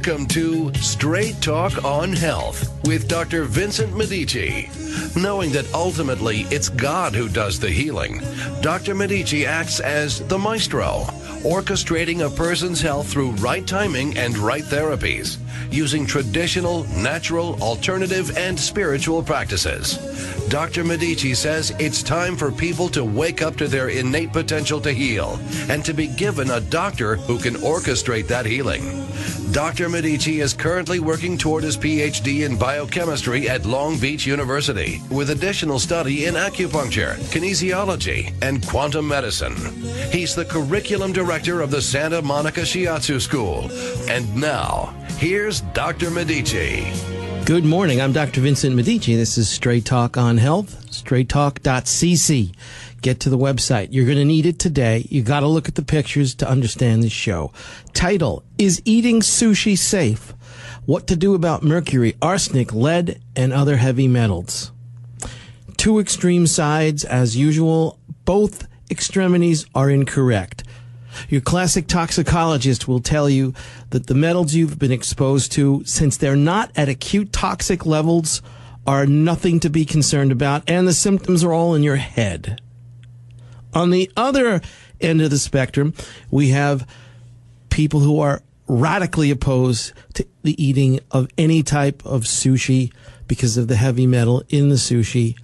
Welcome to Straight Talk on Health with Dr. Vincent Medici. Knowing that ultimately it's God who does the healing, Dr. Medici acts as the maestro, orchestrating a person's health through right timing and right therapies, using traditional, natural, alternative, and spiritual practices. Dr. Medici says it's time for people to wake up to their innate potential to heal and to be given a doctor who can orchestrate that healing. Dr. Medici is currently working toward his PhD in biochemistry at Long Beach University, with additional study in acupuncture, kinesiology, and quantum medicine. He's the curriculum director of the Santa Monica Shiatsu School. And now, here's Dr. Medici. Good morning. I'm Dr. Vincent Medici. This is Straight Talk on Health, straighttalk.cc. Get to the website. You're going to need it today. You got to look at the pictures to understand this show. Title, Is Eating Sushi Safe? What to do about mercury, arsenic, lead, and other heavy metals. Two extreme sides, as usual. Both extremities are incorrect. Your classic toxicologist will tell you that the metals you've been exposed to, since they're not at acute toxic levels, are nothing to be concerned about, and the symptoms are all in your head. On the other end of the spectrum, we have people who are radically opposed to the eating of any type of sushi because of the heavy metal in the sushi,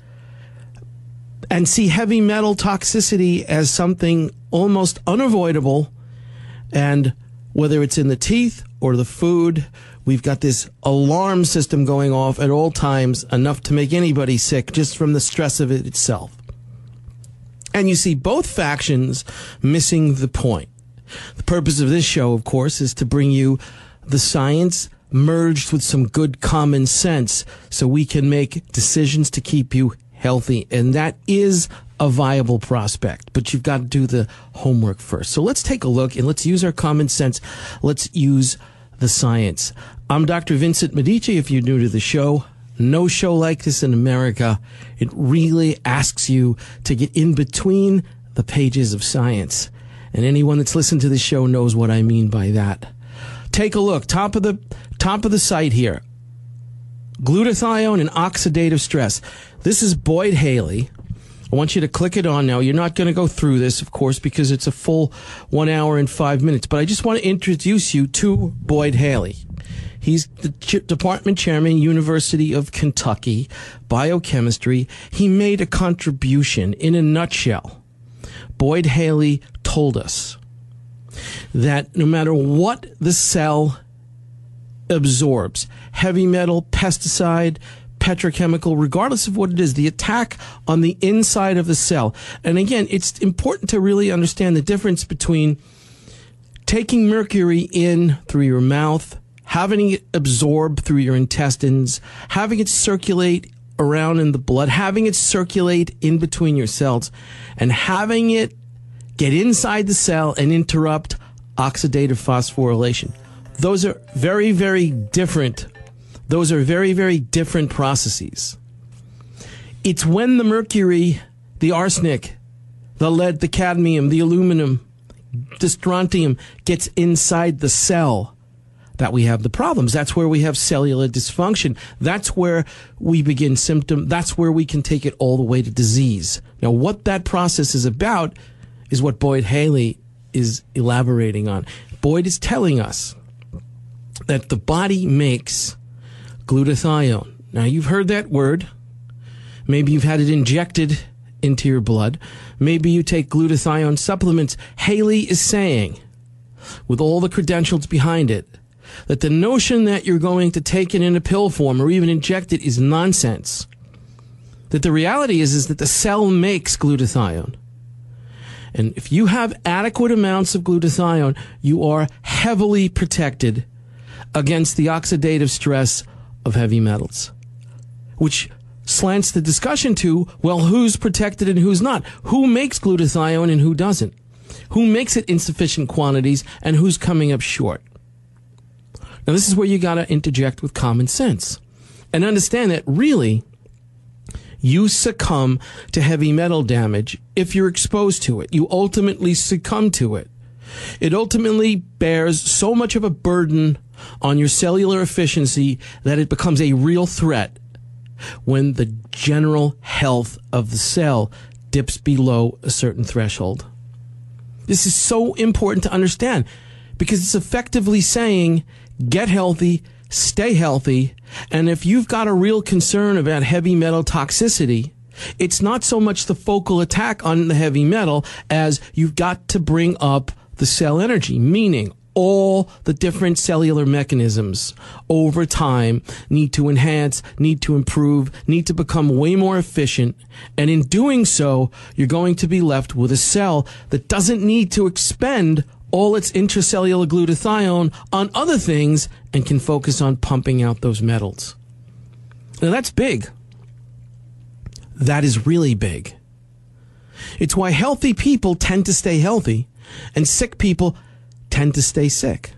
and see heavy metal toxicity as something almost unavoidable. And whether it's in the teeth or the food, we've got this alarm system going off at all times, enough to make anybody sick just from the stress of it itself. And you see both factions missing the point. The purpose of this show, of course, is to bring you the science merged with some good common sense so we can make decisions to keep you healthy. And that is a viable prospect, but you've got to do the homework first. So let's take a look and let's use our common sense. Let's use the science. I'm Dr. Vincent Medici. If you're new to the show, no show like this in America. It really asks you to get in between the pages of science. And anyone that's listened to this show knows what I mean by that. Take a look. Top of the site here. Glutathione and oxidative stress. This is Boyd Haley. I want you to click it on now. You're not going to go through this, of course, because it's a full 1 hour and 5 minutes. But I just want to introduce you to Boyd Haley. He's the department chairman, University of Kentucky, biochemistry. He made a contribution. In a nutshell, Boyd Haley told us that no matter what the cell absorbs, heavy metal, pesticide, petrochemical, regardless of what it is, the attack on the inside of the cell. And again, it's important to really understand the difference between taking mercury in through your mouth, having it absorb through your intestines, having it circulate around in the blood, having it circulate in between your cells, and having it get inside the cell and interrupt oxidative phosphorylation. Those are very, very different. Those are very, very different processes. It's when the mercury, the arsenic, the lead, the cadmium, the aluminum, the strontium gets inside the cell that we have the problems. That's where we have cellular dysfunction. That's where we begin symptom. That's where we can take it all the way to disease. Now, what that process is about is what Boyd Haley is elaborating on. Boyd is telling us that the body makes glutathione. Now, you've heard that word. Maybe you've had it injected into your blood. Maybe you take glutathione supplements. Haley is saying, with all the credentials behind it, that the notion that you're going to take it in a pill form or even inject it is nonsense. That the reality is that the cell makes glutathione. And if you have adequate amounts of glutathione, you are heavily protected against the oxidative stress of heavy metals, which slants the discussion to, well, who's protected and who's not? Who makes glutathione and who doesn't? Who makes it in sufficient quantities and who's coming up short? Now, this is where you got to interject with common sense and understand that really you succumb to heavy metal damage if you're exposed to it. You ultimately succumb to it. It ultimately bears so much of a burden on your cellular efficiency that it becomes a real threat when the general health of the cell dips below a certain threshold. This is so important to understand because it's effectively saying, get healthy, stay healthy, and if you've got a real concern about heavy metal toxicity, it's not so much the focal attack on the heavy metal as you've got to bring up the cell energy, meaning all the different cellular mechanisms over time need to enhance, need to improve, need to become way more efficient. And in doing so, you're going to be left with a cell that doesn't need to expend all its intracellular glutathione on other things and can focus on pumping out those metals. Now that's big. That is really big. It's why healthy people tend to stay healthy and sick people tend to stay sick.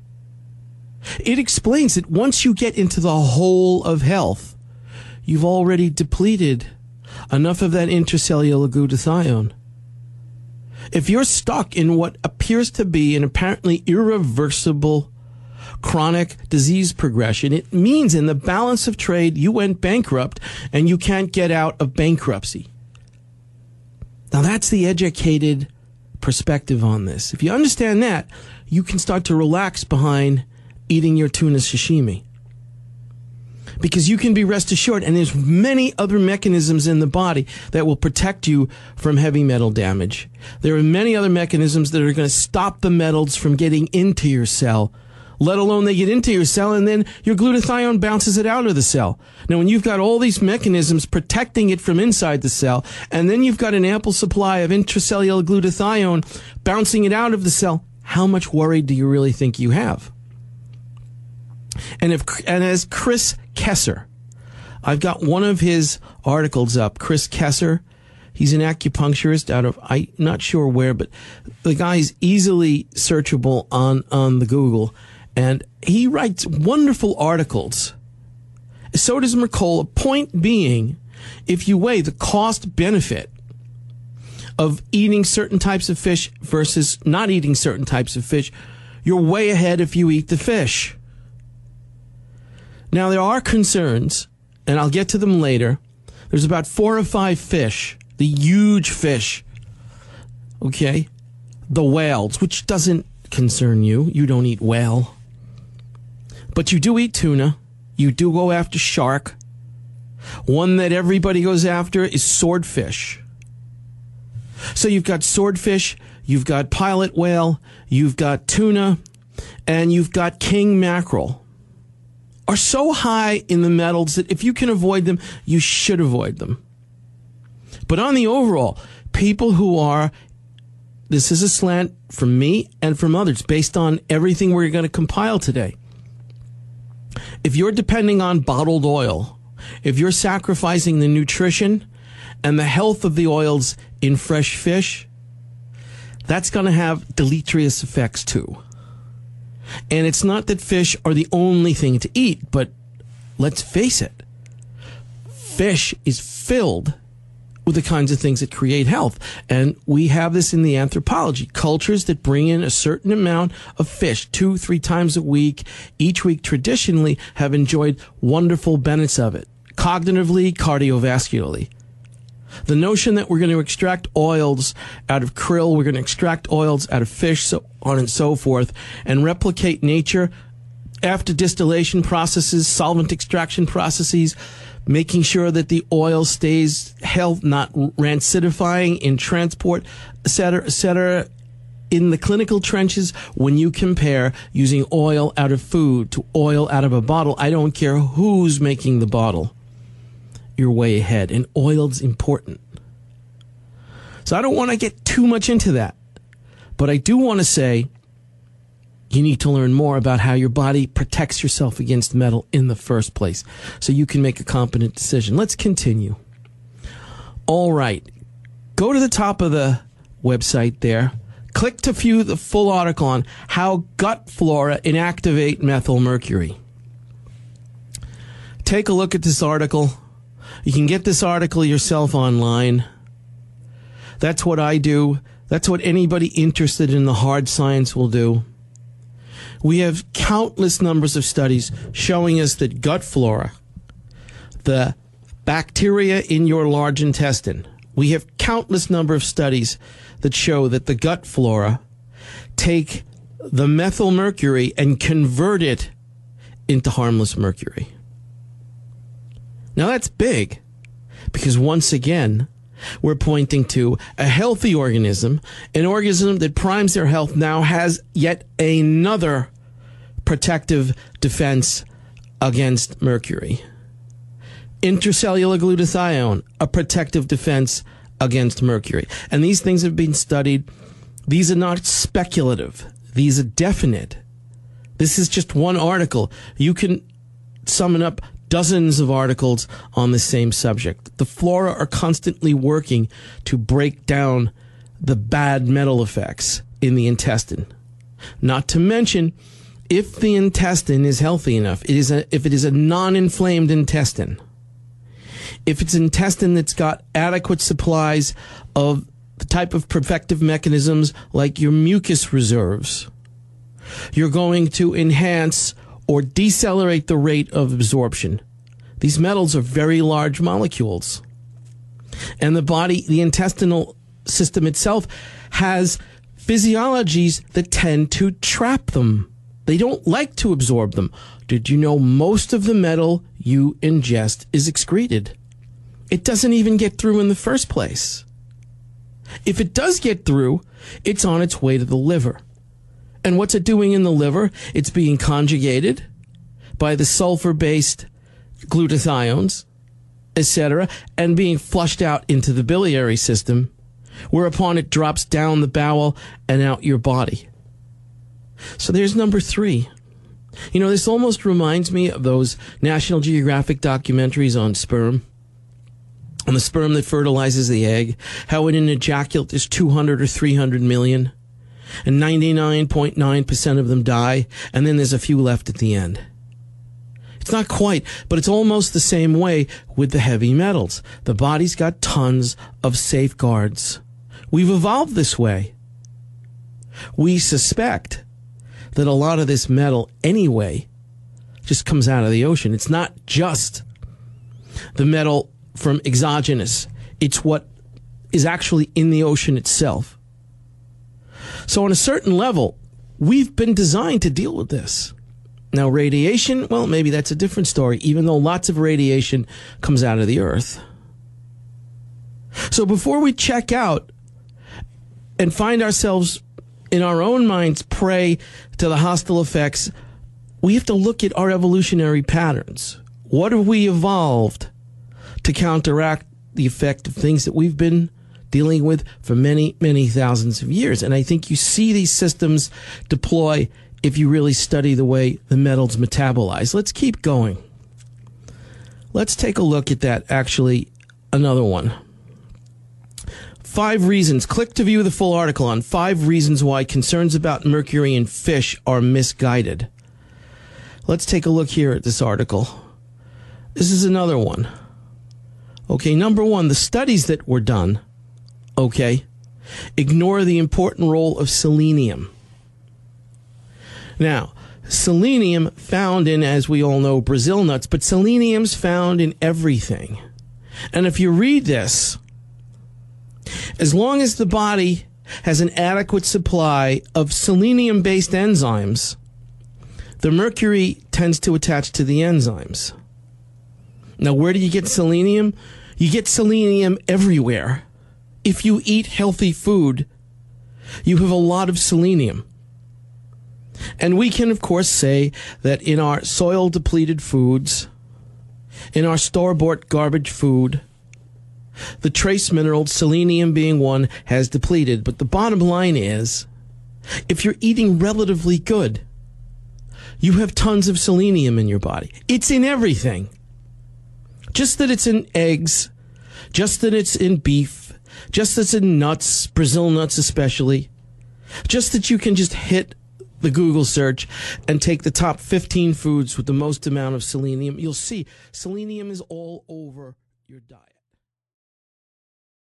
It explains that once you get into the whole of health, you've already depleted enough of that intracellular glutathione. If you're stuck in what appears to be an apparently irreversible chronic disease progression, it means in the balance of trade you went bankrupt and you can't get out of bankruptcy. Now that's the educated perspective on this. If you understand that, you can start to relax behind eating your tuna sashimi. Because you can be rest assured, and there's many other mechanisms in the body that will protect you from heavy metal damage. There are many other mechanisms that are going to stop the metals from getting into your cell, let alone they get into your cell and then your glutathione bounces it out of the cell. Now, when you've got all these mechanisms protecting it from inside the cell, and then you've got an ample supply of intracellular glutathione bouncing it out of the cell, how much worry do you really think you have? And as Chris Kesser, I've got one of his articles up. Chris Kesser, he's an acupuncturist out of, I'm not sure where, but the guy's easily searchable on the Google. And he writes wonderful articles. So does Mercola. Point being, if you weigh the cost benefit of eating certain types of fish versus not eating certain types of fish, you're way ahead if you eat the fish. Now, there are concerns, and I'll get to them later. There's about 4 or 5 fish, the huge fish, okay? The whales, which doesn't concern you. You don't eat whale. But you do eat tuna. You do go after shark. One that everybody goes after is swordfish. So you've got swordfish, you've got pilot whale, you've got tuna, and you've got king mackerel. Are so high in the metals that if you can avoid them, you should avoid them. But on the overall, people who are, this is a slant from me and from others based on everything we're going to compile today. If you're depending on bottled oil, if you're sacrificing the nutrition and the health of the oils in fresh fish, that's going to have deleterious effects too. And it's not that fish are the only thing to eat, but let's face it, fish is filled with the kinds of things that create health. And we have this in the anthropology. Cultures that bring in a certain amount of fish 2-3 times a week, each week traditionally have enjoyed wonderful benefits of it, cognitively, cardiovascularly. The notion that we're going to extract oils out of krill, we're going to extract oils out of fish, so on and so forth, and replicate nature after distillation processes, solvent extraction processes, making sure that the oil stays health, not rancidifying in transport, et cetera, in the clinical trenches. When you compare using oil out of food to oil out of a bottle, I don't care who's making the bottle, you're way ahead. And oil's important. So I don't want to get too much into that. But I do want to say you need to learn more about how your body protects yourself against metal in the first place so you can make a competent decision. Let's continue. All right. Go to the top of the website there. Click to view the full article on how gut flora inactivate methylmercury. Take a look at this article. You can get this article yourself online. That's what I do. That's what anybody interested in the hard science will do. We have countless numbers of studies showing us that gut flora, the bacteria in your large intestine, we have countless number of studies that show that the gut flora take the methyl mercury and convert it into harmless mercury. Now that's big, because once again, we're pointing to a healthy organism, an organism that primes their health now has yet another protective defense against mercury. Intracellular glutathione, a protective defense against mercury. And these things have been studied. These are not speculative. These are definite. This is just one article. You can summon up dozens of articles on the same subject. The flora are constantly working to break down the bad metal effects in the intestine. Not to mention, if the intestine is healthy enough, if it is a non-inflamed intestine, if it's an intestine that's got adequate supplies of the type of protective mechanisms like your mucus reserves, you're going to enhance or decelerate the rate of absorption. These metals are very large molecules. And the intestinal system itself has physiologies that tend to trap them. They don't like to absorb them. Did you know most of the metal you ingest is excreted? It doesn't even get through in the first place. If it does get through, it's on its way to the liver. And what's it doing in the liver? It's being conjugated by the sulfur-based glutathiones, etc., and being flushed out into the biliary system, whereupon it drops down the bowel and out your body. So there's number 3. You know, this almost reminds me of those National Geographic documentaries on sperm, on the sperm that fertilizes the egg, how in an ejaculate there's 200 or 300 million, and 99.9% of them die, and then there's a few left at the end. It's not quite, but it's almost the same way with the heavy metals. The body's got tons of safeguards. We've evolved this way. We suspect that a lot of this metal anyway just comes out of the ocean. It's not just the metal from exogenous. It's what is actually in the ocean itself. So on a certain level, we've been designed to deal with this. Now, radiation, well, maybe that's a different story, even though lots of radiation comes out of the earth. So before we check out and find ourselves in our own minds prey to the hostile effects, we have to look at our evolutionary patterns. What have we evolved to counteract the effect of things that we've been dealing with for many, many thousands of years? And I think you see these systems deploy if you really study the way the metals metabolize. Let's keep going. Let's take a look at that, actually, another one. 5 reasons. Click to view the full article on 5 reasons why concerns about mercury in fish are misguided. Let's take a look here at this article. This is another one. Okay, number 1, the studies that were done, okay, ignore the important role of selenium. Now, selenium found in, as we all know, Brazil nuts, but selenium's found in everything. And if you read this, as long as the body has an adequate supply of selenium-based enzymes, the mercury tends to attach to the enzymes. Now, where do you get selenium? You get selenium everywhere. If you eat healthy food, you have a lot of selenium. And we can, of course, say that in our soil-depleted foods, in our store-bought garbage food, the trace mineral, selenium being one, has depleted. But the bottom line is, if you're eating relatively good, you have tons of selenium in your body. It's in everything. Just that it's in eggs, just that it's in beef, just that it's in nuts, Brazil nuts especially, just that you can just hit the Google search and take the top 15 foods with the most amount of selenium. You'll see selenium is all over your diet.